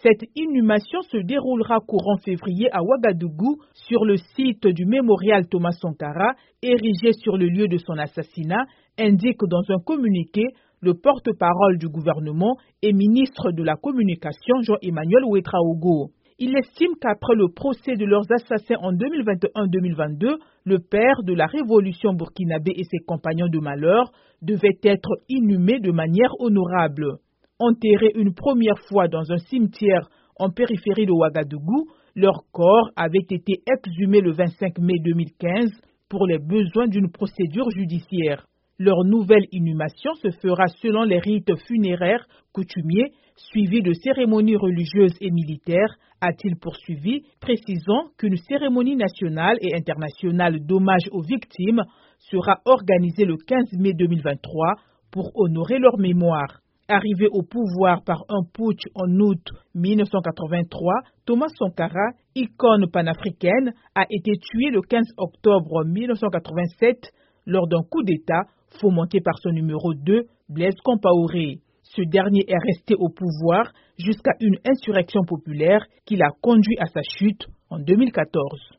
Cette inhumation se déroulera courant février à Ouagadougou sur le site du mémorial Thomas Sankara, érigé sur le lieu de son assassinat, indique dans un communiqué le porte-parole du gouvernement et ministre de la Communication Jean-Emmanuel Ouédraogo. Il estime qu'après le procès de leurs assassins en 2021-2022, le père de la révolution burkinabé et ses compagnons de malheur devaient être inhumés de manière honorable. Enterrés une première fois dans un cimetière en périphérie de Ouagadougou, leurs corps avaient été exhumés le 25 mai 2015 pour les besoins d'une procédure judiciaire. Leur nouvelle inhumation se fera selon les rites funéraires coutumiers, suivis de cérémonies religieuses et militaires, a-t-il poursuivi, précisant qu'une cérémonie nationale et internationale d'hommage aux victimes sera organisée le 15 mai 2023 pour honorer leur mémoire. Arrivé au pouvoir par un putsch en août 1983, Thomas Sankara, icône panafricaine, a été tué le 15 octobre 1987 lors d'un coup d'État fomenté par son numéro 2, Blaise Compaoré. Ce dernier est resté au pouvoir jusqu'à une insurrection populaire qui l'a conduit à sa chute en 2014.